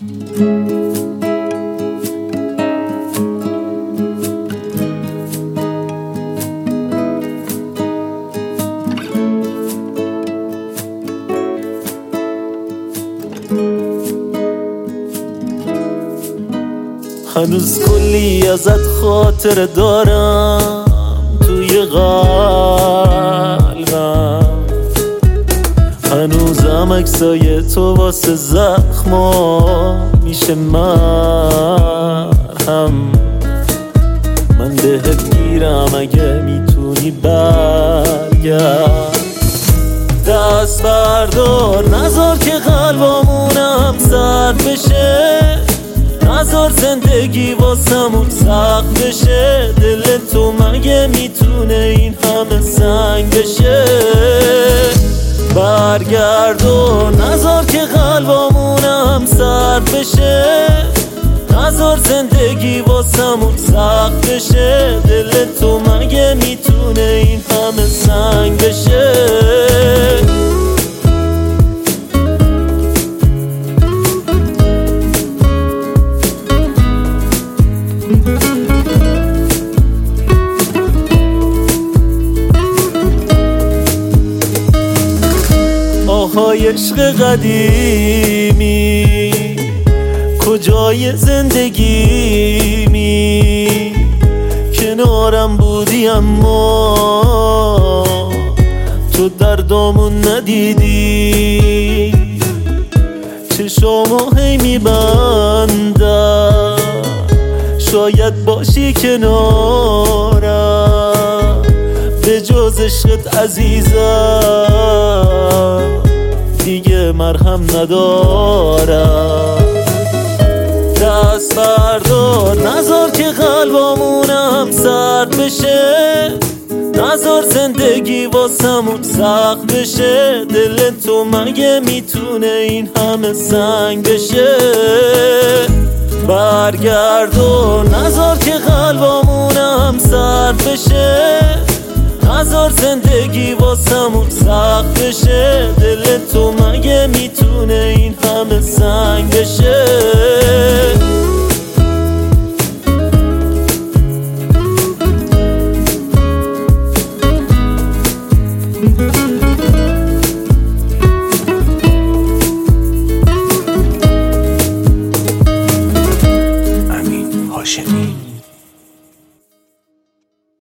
هنوز کلی ازت خاطر دارم توی قلبم، هنوزم عکسای تو واسه زخما میشه مرهم. من بهت گیرم اگه میتونی برگرد. دست بردار نذار که قلبمونم سرد بشه، نذار زندگی واسمون سخت بشه. دل تو مگه میتونه این همه سنگ بشه؟ برگرد و نذار که قلبمونم سرد بشه، نذار زندگی واسمون سخت بشه. دل تو مگه میتونه این همه سنگ بشه؟ آهای عشق قدیمی، کجای زندگیمی؟ کنارم بودی اما تو دردامون ندیدی. چشامو هی میبندم شاید باشی کنارم، به جز عشقت عزیزم دیگه مرهم ندارم. دست بردار نذار که قلبمونم سرد بشه، نذار زندگی واسمون سخت بشه. دل تو مگه میتونه این همه سنگ بشه؟ برگرد و نذار که قلبمونم سرد بشه، نذار زندگی واسمون سخت بشه. دل تو مگه میتونه این همه سنگ بشه؟